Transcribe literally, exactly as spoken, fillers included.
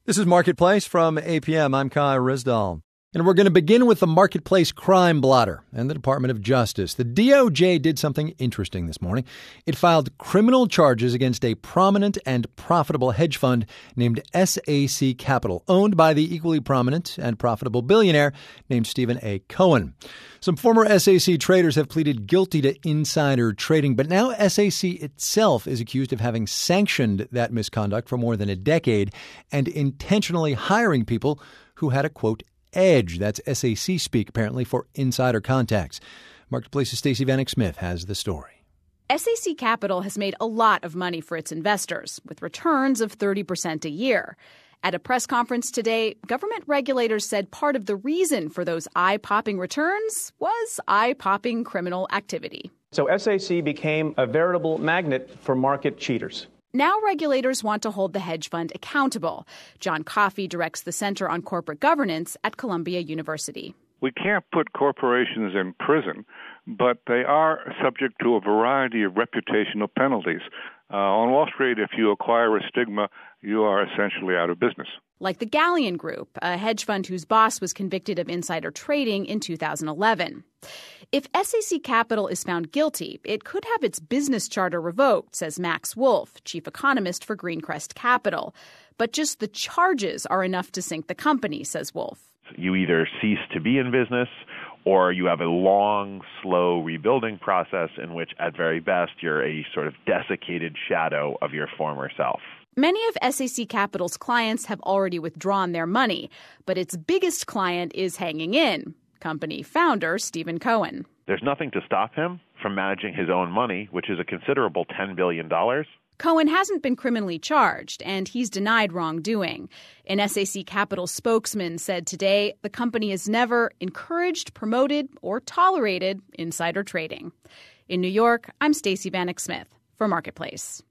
This is Marketplace from A P M. I'm Kai Rizdal. And we're going to begin with the Marketplace Crime Blotter and the Department of Justice. The D O J did something interesting this morning. It filed criminal charges against a prominent and profitable hedge fund named S A C Capital, owned by the equally prominent and profitable billionaire named Stephen A. Cohen. Some former S A C traders have pleaded guilty to insider trading, but now S A C itself is accused of having sanctioned that misconduct for more than a decade and intentionally hiring people who had a, quote, edge. That's S A C speak, apparently, for insider contacts. Marketplace's Stacey Vanek Smith has the story. S A C Capital has made a lot of money for its investors, with returns of thirty percent a year. At a press conference today, government regulators said part of the reason for those eye-popping returns was eye-popping criminal activity. So S A C became a veritable magnet for market cheaters. Now regulators want to hold the hedge fund accountable. John Coffey directs the Center on Corporate Governance at Columbia University. We can't put corporations in prison, but they are subject to a variety of reputational penalties. Uh, on Wall Street, if you acquire a stigma, you are essentially out of business. Like the Galleon Group, a hedge fund whose boss was convicted of insider trading in two thousand eleven. If S A C Capital is found guilty, it could have its business charter revoked, says Max Wolf, chief economist for Greencrest Capital. But just the charges are enough to sink the company, says Wolf. You either cease to be in business or you have a long, slow rebuilding process in which, at very best, you're a sort of desiccated shadow of your former self. Many of S A C Capital's clients have already withdrawn their money, but its biggest client is hanging in, company founder Stephen Cohen. There's nothing to stop him from managing his own money, which is a considerable ten billion dollars. Cohen hasn't been criminally charged, and he's denied wrongdoing. An S A C Capital spokesman said today the company has never encouraged, promoted, or tolerated insider trading. In New York, I'm Stacey Vanek Smith for Marketplace.